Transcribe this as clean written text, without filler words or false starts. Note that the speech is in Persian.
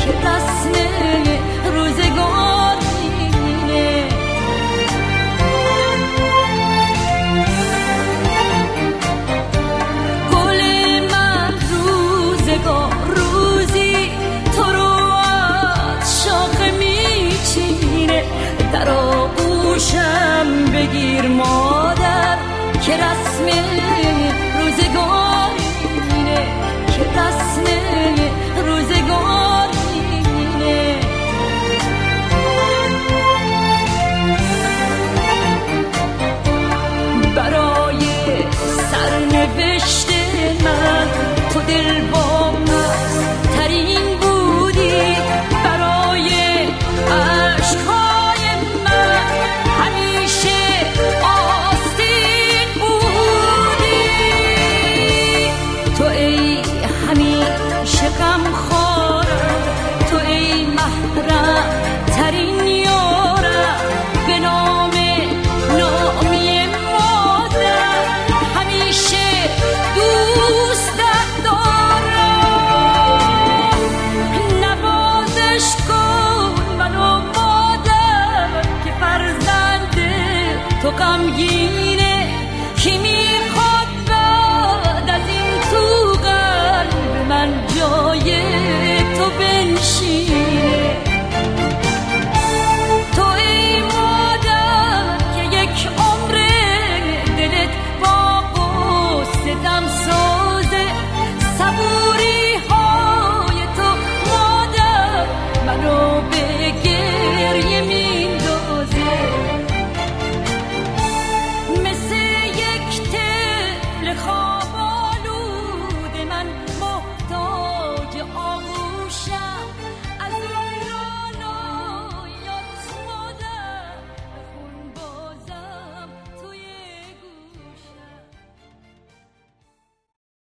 که رسم روزگار اینه. گل من روزگار روزی تو رو از شاخه میچینه. در آغوشم بگیر مادر که رسم روزگار اینه، که رسم روزگار اینه. برای سرنوشت من تو دلباز ترین بودی، برای عشقهای من همیشه آستین بودی. تو ای همیشه غمخوارم، تو ای محرم ترین یارم، به نام نامی مادر همیشه دوستت دارم. نوازش کن منو مادر که فرزند تو غمگین